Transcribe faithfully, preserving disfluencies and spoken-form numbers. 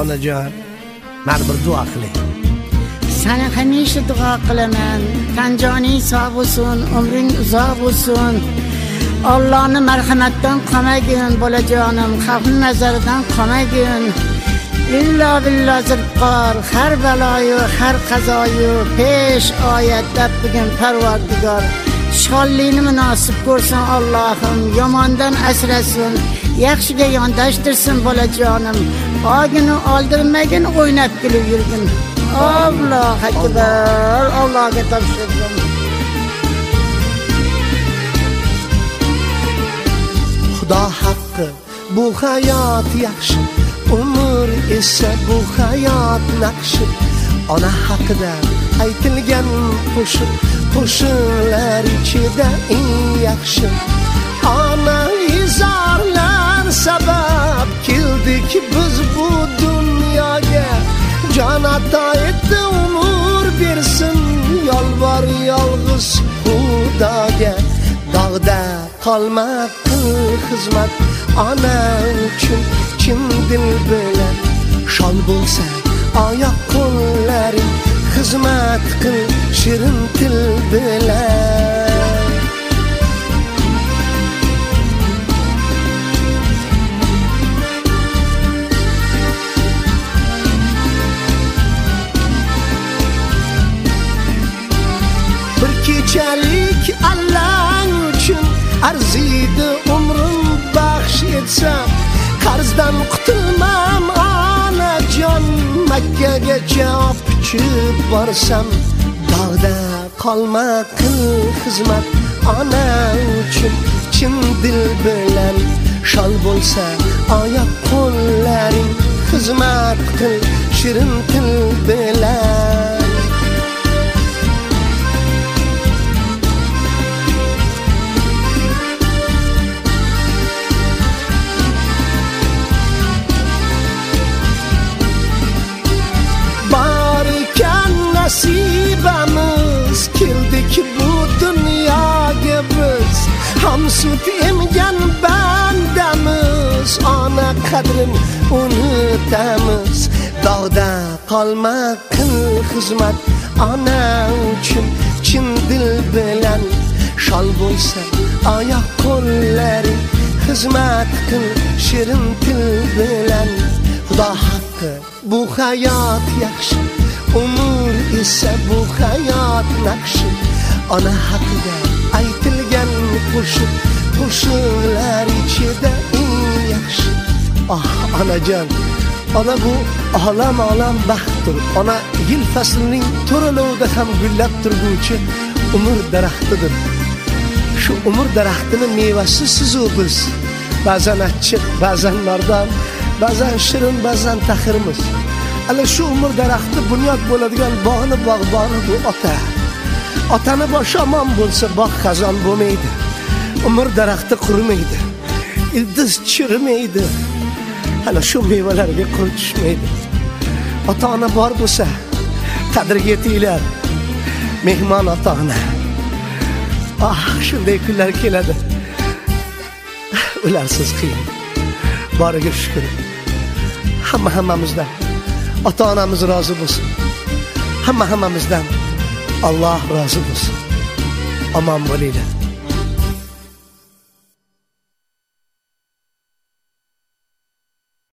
onajon, meni bir duo qiling. Sana hamisha duo qilaman. Tan joning sog' bo'lsin, umring uzoq bo'lsin. Allohning marhamatidan qolmagin, bolajonim, xalqning nazaridan qolmagin. Illa billah zilqor, har baloyu, har qazoyu pesh oyat deb bugun Parvardigor shollikni munosib ko'rsin Allohim, yomondan asrasin, yaxshiga yondashtirsin bolajonim. Og'ini oldirmagin, o'ynab kulib yurgin. Alloh akbar, Allohga topshirdim. Xudo haqqi, bu hayot yaxshi, umr esa bu hayot naqshi. Ona haqida aytilgan qo'shiq, qo'shiqlar ichida eng yaxshi. Ona izorlar sabab keldik biz bu dunyoga. Jon ato etdi, umr bersin, yolbor yolg'iz Xudoga. Dog'da qolma qil xizmat, ona uchun chin dil bilan. Shol bo'lsa oyoq qo'llaring, xizmat qil shirin til bilan. Bir kechalik Alloh uchun arziydi umrim baxsh etsam, qarzdan qutulmam onajon, Makkagacha opchib borsam. Dog'da qolma qil xizmat, ona uchun chin dil bilan. Shol bo'lsa oyoq qo'llaring, xizmat qil shirin til bilan. Nasibamiz keldik bu dunyoga biz, hamsut emgan bandamiz, ona qadrin unutamiz. Dog'da qolma qil xizmat, ona uchun chin dil bilan. Shol bo'lsa oyoq qo'llaring, xizmat qil shirin til bilan. Xudo haqqi, bu hayot yaxshi, umr esa bu hayot naqshi. Ona haqida aytilgan qo'shiq, qo'shiqlar ichida eng yaxshi. Ah onajon, ona bu olam olam baxtdir. Ona yil faslining to'ralovida ham gullab turguvchi umr daraxtidir. Shu umr daraxtini mevasi sizu biz. Ba'zan achchiq, ba'zan nordon, ba'zan shirin, ba'zan taxirmiz. Ana shu umr daraxti bunyod bo'ladigan bog'ni bog'boni bu ota. Otani boshi omon bo'lsa, bog' xazon bo'lmaydi. Umr daraxti qurimaydi, ildiz chirimaydi. Ana shu mevalarga qur tushmaydi. Ota-ona bor bo'lsa, qadriga yetinglar. Mehmon ota-ona. Ah, shunday kunlar keladi. Ularsiz qiyin. Boriga shukr. Hamma hammamizdan ota-onamiz rozi bo'lsin. Hamma hammamizdan Alloh rozi bo'lsin. Omon bo'linglar.